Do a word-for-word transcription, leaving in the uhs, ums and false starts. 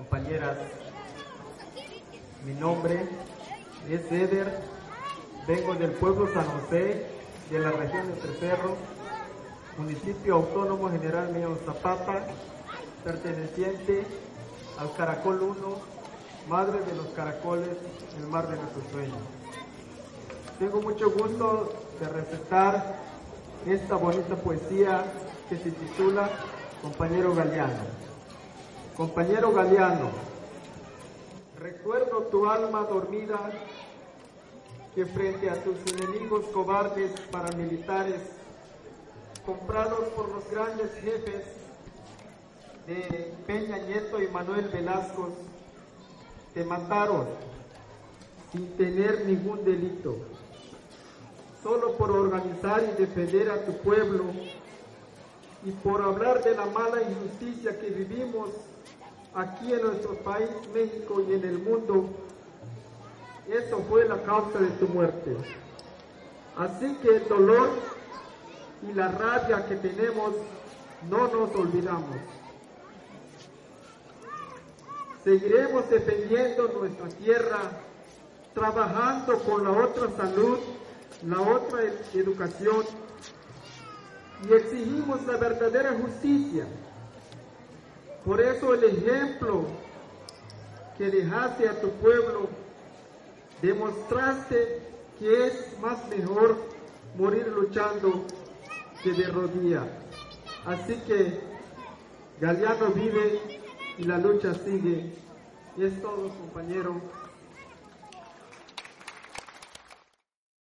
compañeras, mi nombre es Eder, vengo del pueblo San José, de la región de Trecerro, municipio autónomo general Emiliano Zapata, perteneciente al Caracol uno, madre de los caracoles, el mar de nuestros sueños. Tengo mucho gusto de recitar esta bonita poesía que se titula Compañero Galiano. Compañero Galiano, recuerdo tu alma dormida que frente a tus enemigos cobardes paramilitares, comprados por los grandes jefes de Peña Nieto y Manuel Velasco, te mataron sin tener ningún delito, solo por organizar y defender a tu pueblo y por hablar de la mala injusticia que vivimos aquí en nuestro país, México, y en el mundo. Eso fue la causa de tu muerte. Así que el dolor y la rabia que tenemos no nos olvidamos. Seguiremos defendiendo nuestra tierra, trabajando por la otra salud, la otra educación, y exigimos la verdadera justicia. Por eso el ejemplo que dejaste a tu pueblo, demostraste que es más mejor morir luchando que de rodillas. Así que Galiano vive y la lucha sigue. Y es todo, compañero.